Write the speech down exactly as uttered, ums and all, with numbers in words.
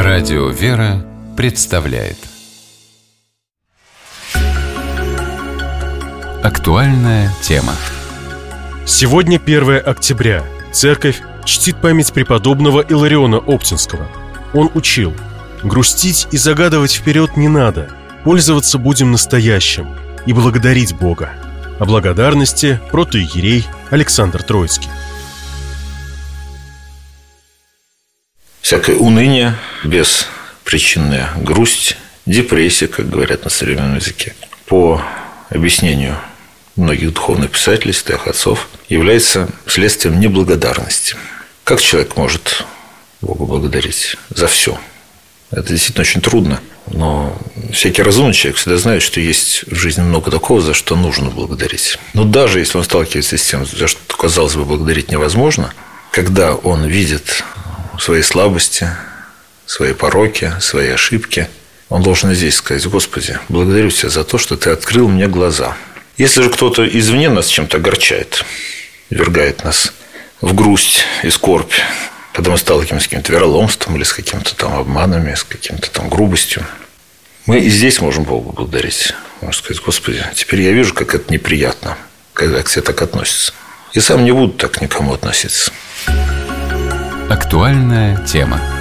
Радио «Вера» представляет актуальная тема. Сегодня первое октября. Церковь чтит память преподобного Илариона Оптинского. Он учил: грустить и загадывать вперед не надо, пользоваться будем настоящим и благодарить Бога. О благодарности протоиерей Александр Троицкий. Всякое уныние, беспричинная грусть, депрессия, как говорят на современном языке, по объяснению многих духовных писателей, святых отцов, является следствием неблагодарности. Как человек может Богу благодарить за все? Это действительно очень трудно, но всякий разумный человек всегда знает, что есть в жизни много такого, за что нужно благодарить. Но даже если он сталкивается с тем, за что, казалось бы, благодарить невозможно, когда он видит свои слабости, свои пороки, свои ошибки, он должен и здесь сказать: Господи, благодарю Тебя за то, что Ты открыл мне глаза. Если же кто-то извне нас чем-то огорчает, ввергает нас в грусть и скорбь, когда мы сталкиваемся с каким-то вероломством или с какими-то там обманами, с каким-то там грубостью, мы и здесь можем Богу благодарить. Можно сказать: Господи, теперь я вижу, как это неприятно, когда к тебе так относятся. И сам не буду так к никому относиться. Актуальная тема.